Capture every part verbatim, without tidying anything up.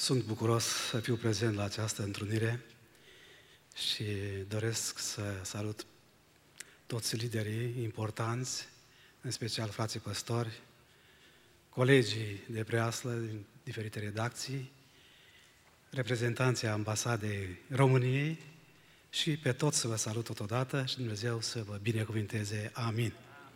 Sunt bucuros să fiu prezent la această întrunire și doresc să salut toți liderii importanți, în special frații păstori, colegii de preaslă din diferite redacții, reprezentanții ambasadei României și pe toți să vă salut totodată și Dumnezeu să vă binecuvinteze. Amin.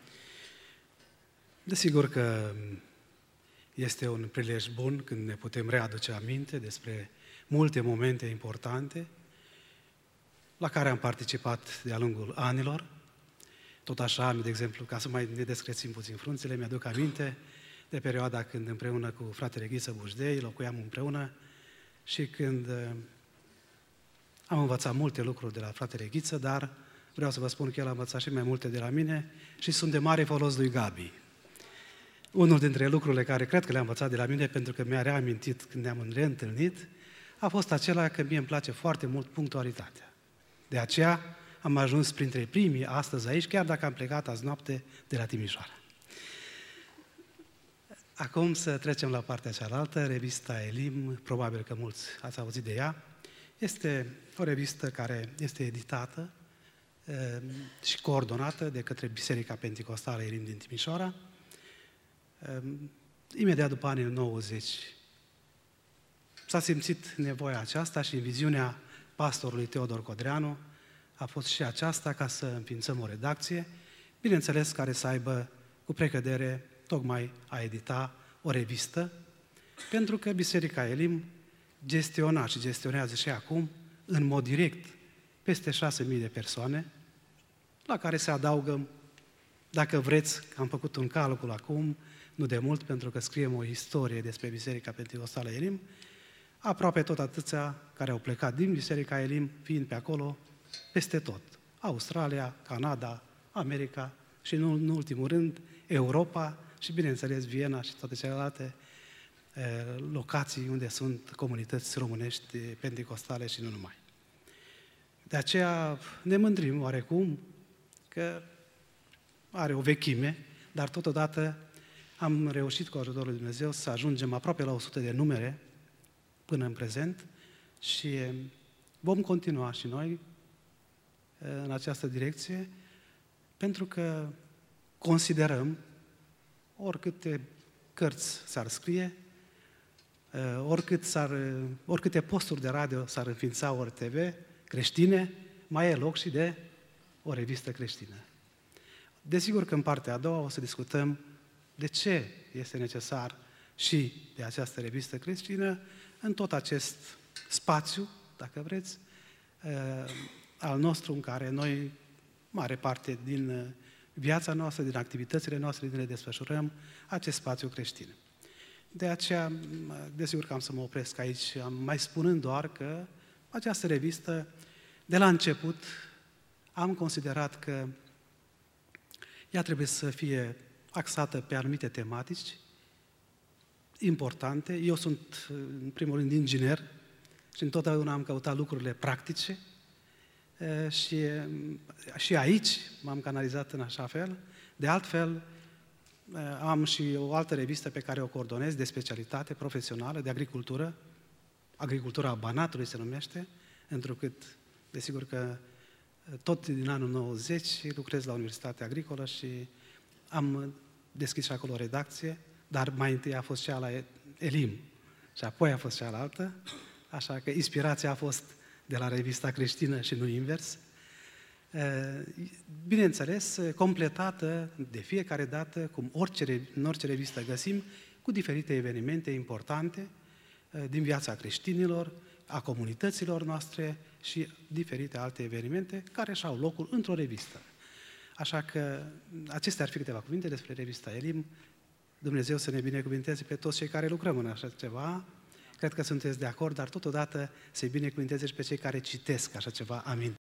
Desigur că este un prilej bun când ne putem readuce aminte despre multe momente importante la care am participat de-a lungul anilor. Tot așa, de exemplu, ca să mai ne descrețim puțin frunțele, mi-aduc aminte de perioada când împreună cu fratele Ghiță Bujdei locuiam împreună și când am învățat multe lucruri de la fratele Ghiță, dar vreau să vă spun că el a învățat și mai multe de la mine și sunt de mare folos lui Gabi. Unul dintre lucrurile care cred că le-am învățat de la mine, pentru că mi-a reamintit când ne-am reîntâlnit, a fost acela că mie îmi place foarte mult punctualitatea. De aceea am ajuns printre primii astăzi aici, chiar dacă am plecat azi noapte de la Timișoara. Acum să trecem la partea cealaltă, revista Elim, probabil că mulți ați auzit de ea. Este o revistă care este editată e, și coordonată de către Biserica Penticostală Elim din Timișoara. E, imediat după anii nouăzeci s-a simțit nevoia aceasta și în viziunea pastorului Teodor Codreanu a fost și aceasta ca să înființăm o redacție, bineînțeles care să aibă cu precădere tocmai a edita o revistă, pentru că Biserica Elim gestiona și gestionează și acum, în mod direct, peste șase mii de persoane, la care se adaugă, dacă vreți, am făcut un calcul acum, nu de mult, pentru că scriem o istorie despre Biserica Penticostală Elim, aproape tot atâția care au plecat din Biserica Elim, fiind pe acolo, peste tot. Australia, Canada, America și, în, în ultimul rând, Europa și, bineînțeles, Viena și toate celelalte e, locații unde sunt comunități românești penticostale și nu numai. De aceea ne mândrim oarecum că are o vechime, dar totodată am reușit cu ajutorul lui Dumnezeu să ajungem aproape la o sută de numere până în prezent și vom continua și noi în această direcție, pentru că considerăm, oricâte cărți s-ar scrie, oricât s-ar, oricâte posturi de radio s-ar înființa, ori T V creștine, mai e loc și de o revistă creștină. Desigur că în partea a doua o să discutăm de ce este necesar și de această revistă creștină în tot acest spațiu, dacă vreți, al nostru, în care noi, mare parte din viața noastră, din activitățile noastre, din le desfășurăm, acest spațiu creștin. De aceea, desigur că am să mă opresc aici, am mai spunând doar că această revistă, de la început, am considerat că ea trebuie să fie axată pe anumite tematici importante. Eu sunt, în primul rând, inginer și întotdeauna am căutat lucrurile practice și, și aici m-am canalizat în așa fel. De altfel, am și o altă revistă pe care o coordonez de specialitate profesională, de agricultură, agricultura Banatului se numește, întrucât, desigur că tot din anul nouăzeci lucrez la Universitatea Agricolă și am deschis și acolo o redacție, dar mai întâi a fost cea la Elim și apoi a fost cealaltă, așa că inspirația a fost de la revista creștină și nu invers. Bineînțeles, completată de fiecare dată, cum orice, în orice revistă găsim, cu diferite evenimente importante din viața creștinilor, a comunităților noastre și diferite alte evenimente care și-au locul într-o revistă. Așa că acestea ar fi câteva cuvinte despre revista Elim. Dumnezeu să ne binecuvinteze pe toți cei care lucrăm în așa ceva. Cred că sunteți de acord, dar totodată să-i binecuvinteze și pe cei care citesc așa ceva. Amin.